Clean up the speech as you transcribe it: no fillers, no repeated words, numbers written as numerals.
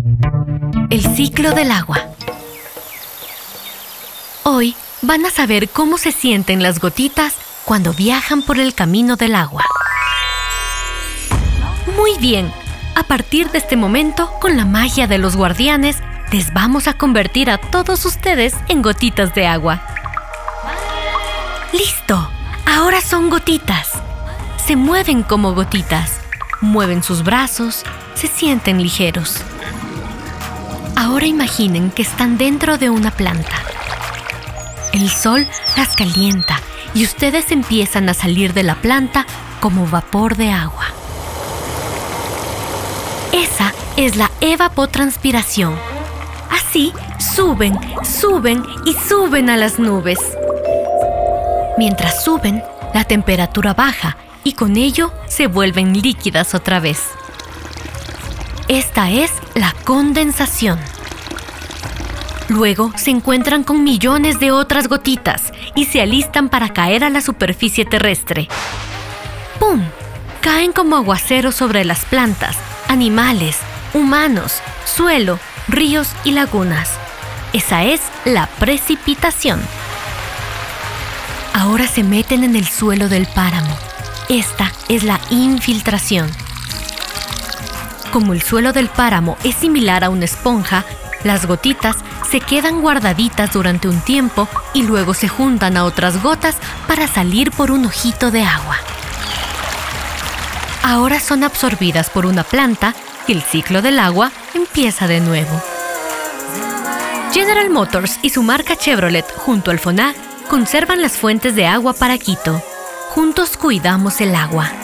El ciclo del agua. Hoy van a saber cómo se sienten las gotitas cuando viajan por el camino del agua. Muy bien, a partir de este momento, con la magia de los guardianes, les vamos a convertir a todos ustedes en gotitas de agua. ¡Listo! Ahora son gotitas. Se mueven como gotitas. Mueven sus brazos, se sienten ligeros. Ahora imaginen que están dentro de una planta. El sol las calienta y ustedes empiezan a salir de la planta como vapor de agua. Esa es la evapotranspiración. Así suben, suben y suben a las nubes. Mientras suben, la temperatura baja y con ello se vuelven líquidas otra vez. Esta es la condensación. Luego se encuentran con millones de otras gotitas y se alistan para caer a la superficie terrestre. ¡Pum! Caen como aguaceros sobre las plantas, animales, humanos, suelo, ríos y lagunas. Esa es la precipitación. Ahora se meten en el suelo del páramo. Esta es la infiltración. Como el suelo del páramo es similar a una esponja, las gotitas se quedan guardaditas durante un tiempo y luego se juntan a otras gotas para salir por un ojito de agua. Ahora son absorbidas por una planta y el ciclo del agua empieza de nuevo. General Motors y su marca Chevrolet junto al FONAC conservan las fuentes de agua para Quito. Juntos cuidamos el agua.